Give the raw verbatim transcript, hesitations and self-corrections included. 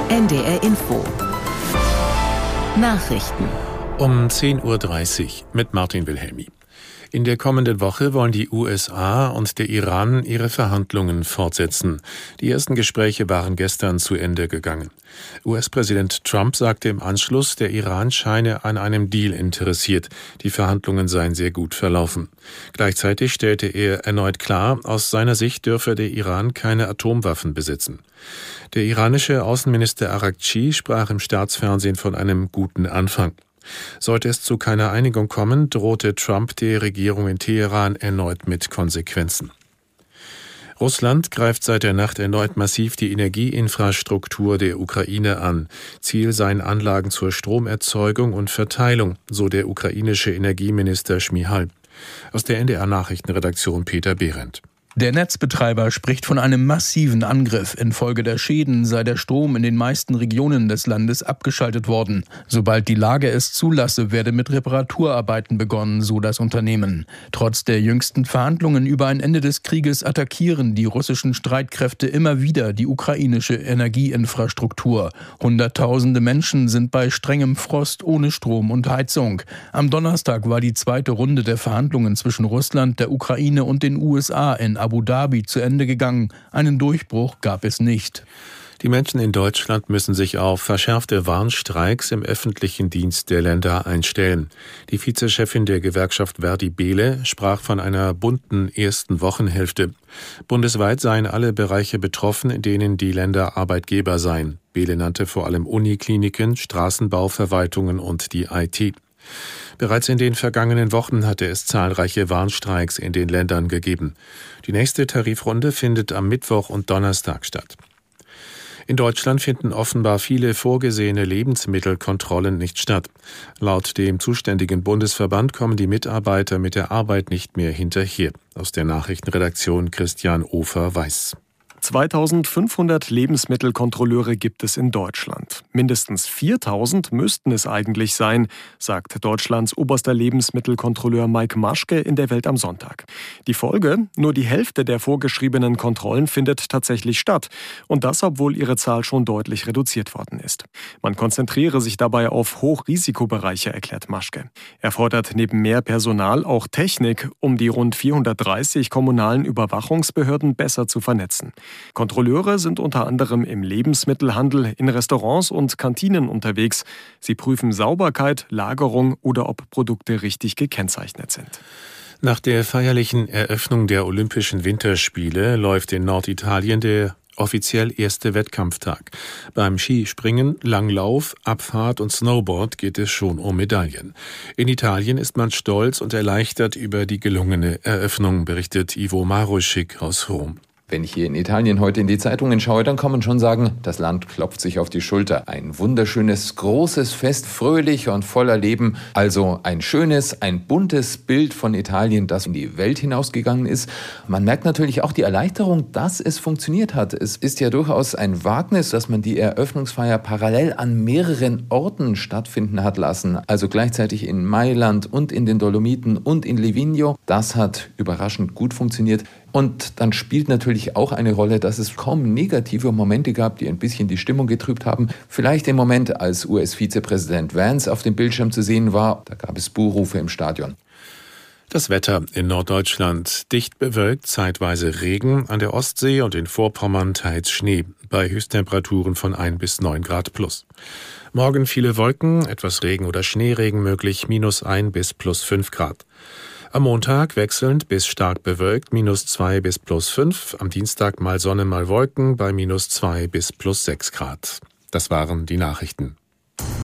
N D R Info. Nachrichten. Um zehn Uhr dreißig mit Martin Wilhelmi. In der kommenden Woche wollen die U S A und der Iran ihre Verhandlungen fortsetzen. Die ersten Gespräche waren gestern zu Ende gegangen. U S-Präsident Trump sagte im Anschluss, der Iran scheine an einem Deal interessiert. Die Verhandlungen seien sehr gut verlaufen. Gleichzeitig stellte er erneut klar, aus seiner Sicht dürfe der Iran keine Atomwaffen besitzen. Der iranische Außenminister Araghchi sprach im Staatsfernsehen von einem guten Anfang. Sollte es zu keiner Einigung kommen, drohte Trump der Regierung in Teheran erneut mit Konsequenzen. Russland greift seit der Nacht erneut massiv die Energieinfrastruktur der Ukraine an. Ziel seien Anlagen zur Stromerzeugung und Verteilung, so der ukrainische Energieminister Schmihal. Aus der N D R-Nachrichtenredaktion Peter Behrendt. Der Netzbetreiber spricht von einem massiven Angriff. Infolge der Schäden sei der Strom in den meisten Regionen des Landes abgeschaltet worden. Sobald die Lage es zulasse, werde mit Reparaturarbeiten begonnen, so das Unternehmen. Trotz der jüngsten Verhandlungen über ein Ende des Krieges attackieren die russischen Streitkräfte immer wieder die ukrainische Energieinfrastruktur. Hunderttausende Menschen sind bei strengem Frost ohne Strom und Heizung. Am Donnerstag war die zweite Runde der Verhandlungen zwischen Russland, der Ukraine und den U S A in Abu Dhabi zu Ende gegangen. Einen Durchbruch gab es nicht. Die Menschen in Deutschland müssen sich auf verschärfte Warnstreiks im öffentlichen Dienst der Länder einstellen. Die Vizechefin der Gewerkschaft Verdi Behle sprach von einer bunten ersten Wochenhälfte. Bundesweit seien alle Bereiche betroffen, in denen die Länder Arbeitgeber seien. Behle nannte vor allem Unikliniken, Straßenbauverwaltungen und die I T. Bereits in den vergangenen Wochen hatte es zahlreiche Warnstreiks in den Ländern gegeben. Die nächste Tarifrunde findet am Mittwoch und Donnerstag statt. In Deutschland finden offenbar viele vorgesehene Lebensmittelkontrollen nicht statt. Laut dem zuständigen Bundesverband kommen die Mitarbeiter mit der Arbeit nicht mehr hinterher. Aus der Nachrichtenredaktion Christian Ofer-Weiß. zweitausendfünfhundert Lebensmittelkontrolleure gibt es in Deutschland. Mindestens viertausend müssten es eigentlich sein, sagt Deutschlands oberster Lebensmittelkontrolleur Mike Maschke in der Welt am Sonntag. Die Folge? Nur die Hälfte der vorgeschriebenen Kontrollen findet tatsächlich statt. Und das, obwohl ihre Zahl schon deutlich reduziert worden ist. Man konzentriere sich dabei auf Hochrisikobereiche, erklärt Maschke. Er fordert neben mehr Personal auch Technik, um die rund vierhundertdreißig kommunalen Überwachungsbehörden besser zu vernetzen. Kontrolleure sind unter anderem im Lebensmittelhandel, in Restaurants und Kantinen unterwegs. Sie prüfen Sauberkeit, Lagerung oder ob Produkte richtig gekennzeichnet sind. Nach der feierlichen Eröffnung der Olympischen Winterspiele läuft in Norditalien der offiziell erste Wettkampftag. Beim Skispringen, Langlauf, Abfahrt und Snowboard geht es schon um Medaillen. In Italien ist man stolz und erleichtert über die gelungene Eröffnung, berichtet Ivo Maruschik aus Rom. Wenn ich hier in Italien heute in die Zeitungen schaue, dann kann man schon sagen, das Land klopft sich auf die Schulter. Ein wunderschönes, großes Fest, fröhlich und voller Leben. Also ein schönes, ein buntes Bild von Italien, das in die Welt hinausgegangen ist. Man merkt natürlich auch die Erleichterung, dass es funktioniert hat. Es ist ja durchaus ein Wagnis, dass man die Eröffnungsfeier parallel an mehreren Orten stattfinden hat lassen. Also gleichzeitig in Mailand und in den Dolomiten und in Livigno. Das hat überraschend gut funktioniert. Und dann spielt natürlich auch eine Rolle, dass es kaum negative Momente gab, die ein bisschen die Stimmung getrübt haben. Vielleicht im Moment, als U S-Vizepräsident Vance auf dem Bildschirm zu sehen war, da gab es Buhrufe im Stadion. Das Wetter in Norddeutschland. Dicht bewölkt, zeitweise Regen, an der Ostsee und in Vorpommern teils Schnee, bei Höchsttemperaturen von ein bis neun Grad plus. Morgen viele Wolken, etwas Regen oder Schneeregen möglich, minus ein bis plus fünf Grad. Am Montag wechselnd bis stark bewölkt, minus zwei bis plus fünf. Am Dienstag mal Sonne, mal Wolken bei minus zwei bis plus sechs Grad. Das waren die Nachrichten.